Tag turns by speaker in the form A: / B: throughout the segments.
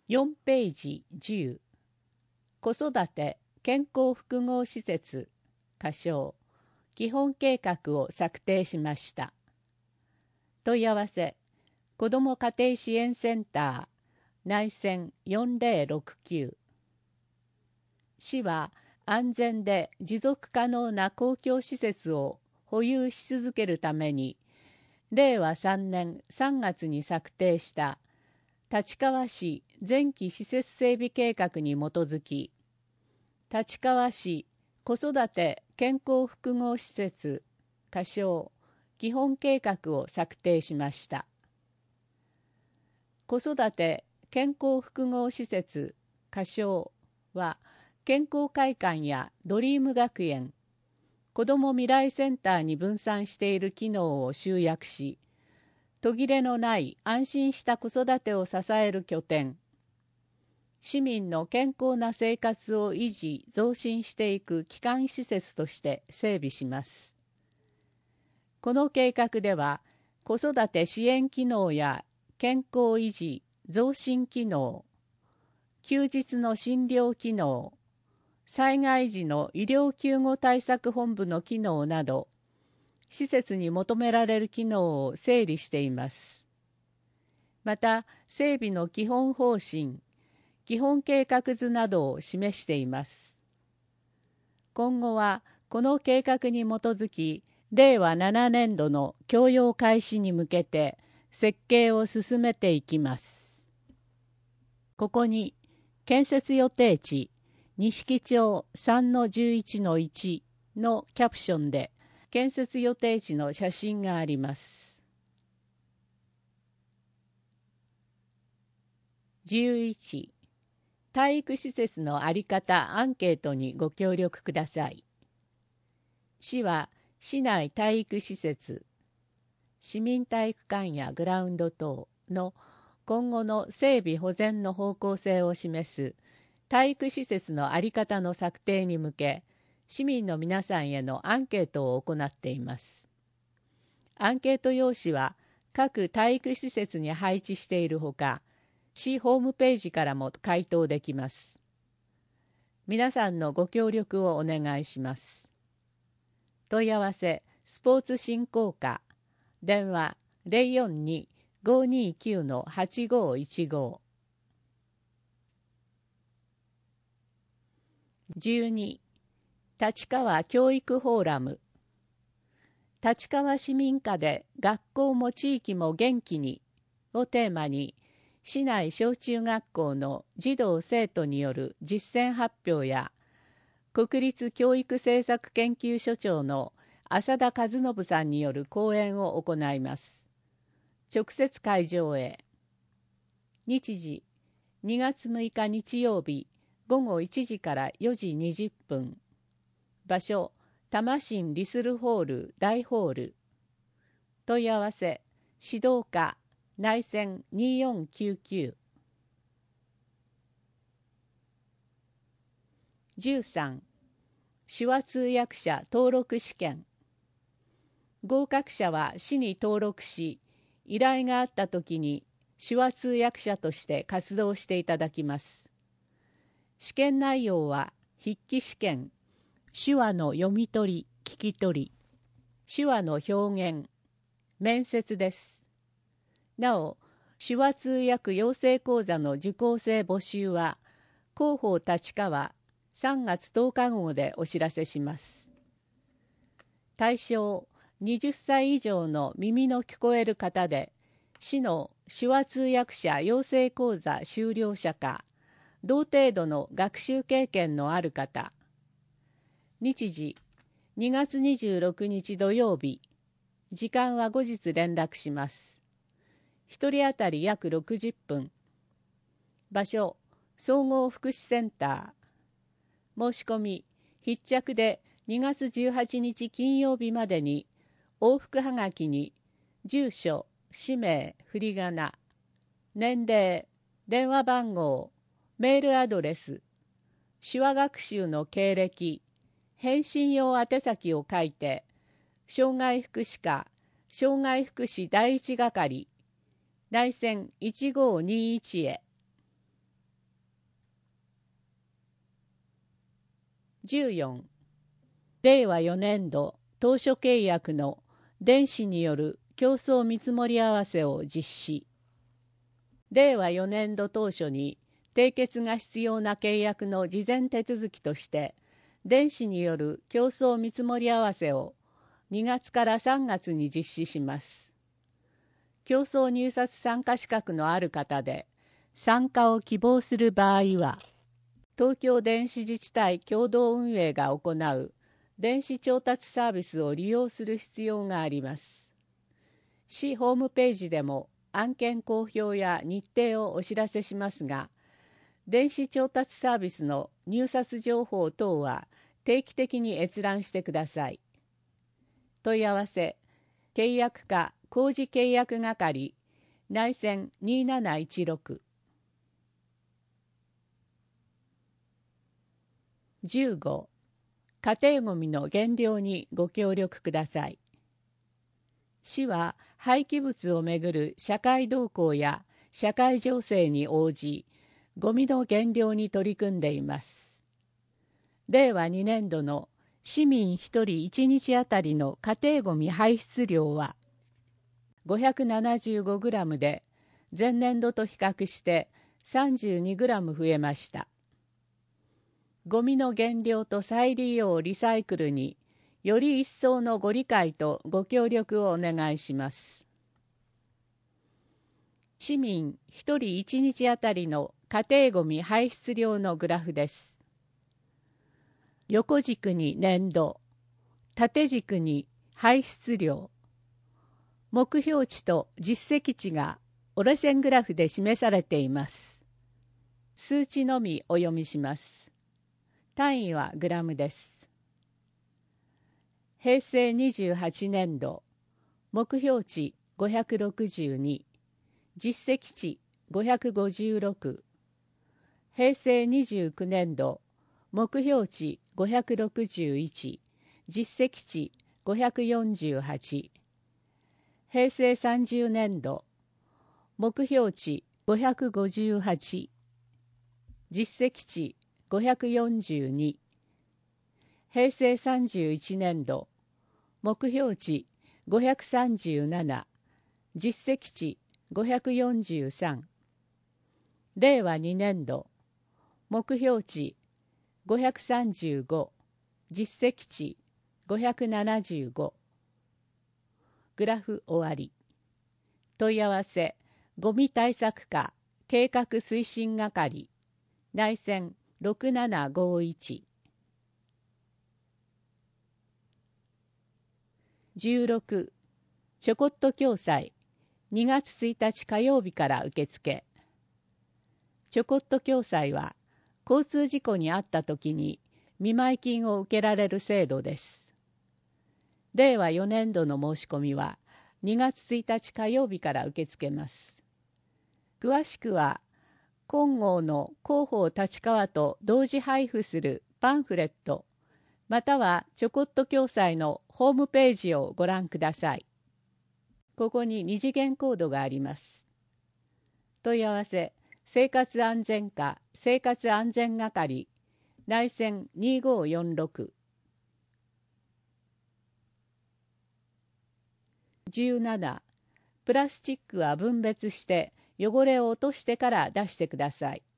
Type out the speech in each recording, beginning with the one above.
A: 4ページ10、子育て健康複合施設仮称基本計画を策定しました。問い合わせ子ども家庭支援センター内線4069。市は安全で持続可能な公共施設を保有し続けるために令和3年3月に策定した立川市前期施設整備計画に基づき、立川市子育て健康複合施設仮称基本計画を策定しました。子育て健康複合施設仮称は健康会館やドリーム学園、子ども未来センターに分散している機能を集約し、途切れのない安心した子育てを支える拠点、市民の健康な生活を維持・増進していく基幹施設として整備します。この計画では、子育て支援機能や健康維持・増進機能、休日の診療機能、災害時の医療救護対策本部の機能など、施設に求められる機能を整理しています。また、整備の基本方針、基本計画図などを示しています。今後は、この計画に基づき、令和7年度の供用開始に向けて設計を進めていきます。ここに、建設予定地、錦町 3-11-1 のキャプションで、建設予定地の写真があります。11、体育施設の在り方アンケートにご協力ください。市は市内体育施設、市民体育館やグラウンド等の今後の整備保全の方向性を示す体育施設の在り方の策定に向け、市民の皆さんへのアンケートを行っています。アンケート用紙は各体育施設に配置しているほか、市ホームページからも回答できます。皆さんのご協力をお願いします。問い合わせ、スポーツ振興課、電話 042-529-8515。12、立川教育フォーラム。立川市民課で学校も地域も元気にをテーマに、市内小中学校の児童生徒による実践発表や、国立教育政策研究所長の浅田和信さんによる講演を行います。直接会場へ。日時、2月6日日曜日、午後1時から4時20分。場所、多摩新リスルホール大ホール。問い合わせ、指導課内線2499。13、手話通訳者登録試験。合格者は市に登録し、依頼があったときに手話通訳者として活動していただきます。試験内容は筆記試験、手話の読み取り、聞き取り、手話の表現、面接です。なお、手話通訳養成講座の受講生募集は、広報立川3月10日号でお知らせします。対象、20歳以上の耳の聞こえる方で、市の手話通訳者養成講座修了者か、同程度の学習経験のある方。日時、2月26日土曜日。時間は後日連絡します。1人当たり約60分。場所、総合福祉センター。申し込み、必着で2月18日金曜日までに、往復はがきに、住所、氏名、振り仮名、年齢、電話番号、メールアドレス、手話学習の経歴、返信用宛先を書いて、障害福祉課、障害福祉第一係、内線1521へ。 14、令和4年度当初契約の電子による競争見積もり合わせを実施。令和4年度当初に締結が必要な契約の事前手続きとして、電子による競争見積もり合わせを2月から3月に実施します。競争入札参加資格のある方で、参加を希望する場合は、東京電子自治体共同運営が行う電子調達サービスを利用する必要があります。市ホームページでも案件公表や日程をお知らせしますが、電子調達サービスの入札情報等は定期的に閲覧してください。問い合わせ、契約課工事契約係、内線2716。15、家庭ごみの減量にご協力ください。市は廃棄物をめぐる社会動向や社会情勢に応じ、ごみの減量に取り組んでいます。令和2年度の市民1人1日あたりの家庭ごみ排出量は 575g で前年度と比較して 32g 増えました。ごみの減量と再利用リサイクルにより一層のご理解とご協力をお願いします。市民1人1日あたりの家庭ごみ排出量のグラフです。横軸に年度、縦軸に排出量、目標値と実績値が折れ線グラフで示されています。数値のみお読みします。単位はグラムです。平成28年度、目標値562、実績値556、平成29年度、目標値561、実績値548、平成30年度、目標値558、実績値542、平成31年度、目標値537、実績値543、令和2年度、目標値535、実績値575。グラフ終わり。問い合わせ、ごみ対策課計画推進係、内線6751。16、ちょこっと共済、2月1日火曜日から受付。ちょこっと共済は、交通事故に遭ったときに見舞金を受けられる制度です。令和4年度の申し込みは2月1日火曜日から受け付けます。詳しくは、金剛の広報立川と同時配布するパンフレット、またはちょこっと共済のホームページをご覧ください。ここに二次元コードがあります。問い合わせ、生活安全課生活安全係、内線2546。17、プラスチックは分別して汚れを落としてから出してください。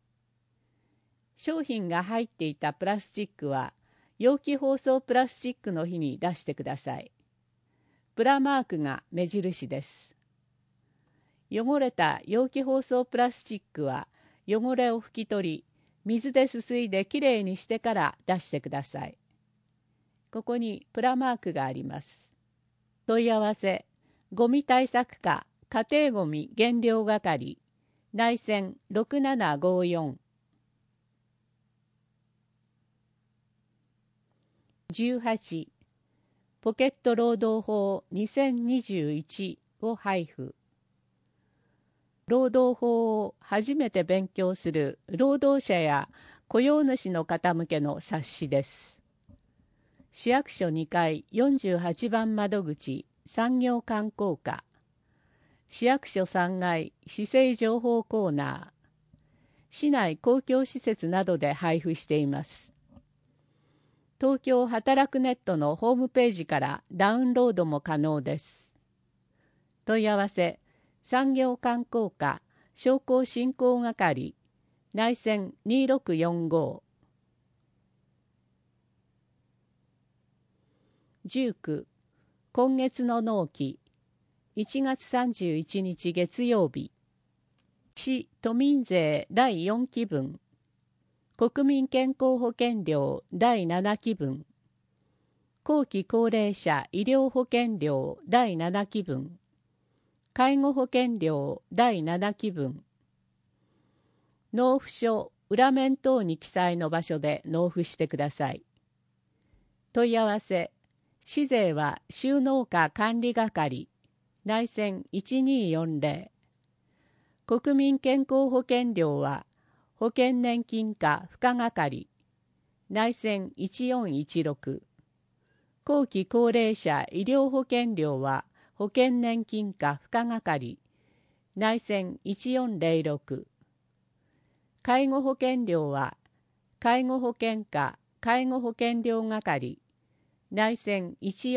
A: 商品が入っていたプラスチックは容器包装プラスチックの日に出してください。プラマークが目印です。汚れた容器包装プラスチックは汚れを拭き取り、水ですすいできれいにしてから出してください。ここにプラマークがあります。問い合わせ、ごみ対策課家庭ごみ減量係、内線6754。18、ポケット労働法2021を配布。労働法を初めて勉強する労働者や雇用主の方向けの冊子です。市役所2階48番窓口産業観光課、市役所3階市政情報コーナー、市内公共施設などで配布しています。 東京働くネットのホームページからダウンロードも可能です。問い合わせ産業観光課商工振興係内線2645。19今月の納期1月31日月曜日。市都民税第4期分国民健康保険料第7期分後期高齢者医療保険料第7期分介護保険料第7期分納付書裏面等に記載の場所で納付してください。問い合わせ市税は収納課管理係内線1240。国民健康保険料は保険年金課付加係内線1416。後期高齢者医療保険料は保険年金課付加係内線1406。介護保険料は介護保険課介護保険料係内線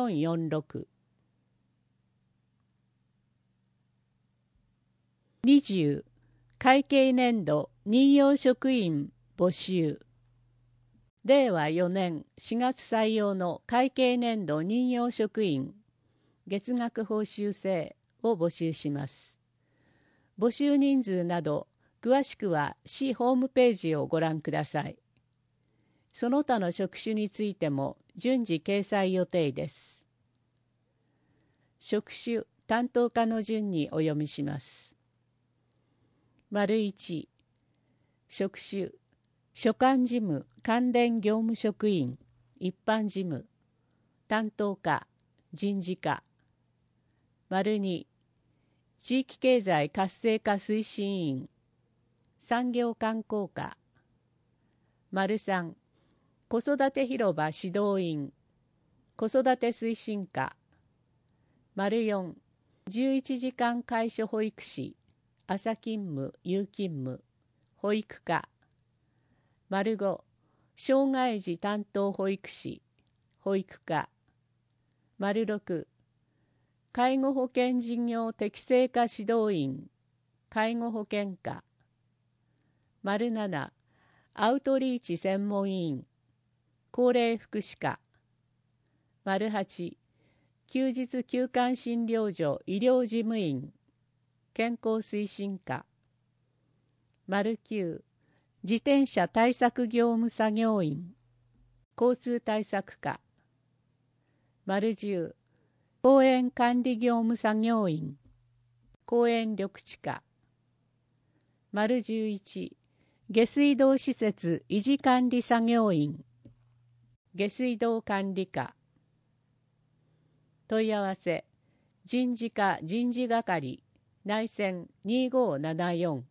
A: 1446。20会計年度任用職員募集。令和4年4月採用の会計年度任用職員月額報酬制を募集します。募集人数など詳しくは市ホームページをご覧ください。その他の職種についても順次掲載予定です。職種担当課の順にお読みします。1職種所管事務関連業務職員一般事務担当課人事課。2地域経済活性化推進員産業観光課。3子育て広場指導員子育て推進課。4 11時間介助保育士朝勤務夕勤務保育課。5障害児担当保育士保育課。6介護保険事業適正化指導員介護保険課。7アウトリーチ専門委員高齢福祉課。8休日休館診療所医療事務員健康推進課。9自転車対策業務作業員交通対策課。10公園管理業務作業員公園緑地課。11下水道施設維持管理作業員下水道管理課。問い合わせ人事課人事係内線2574。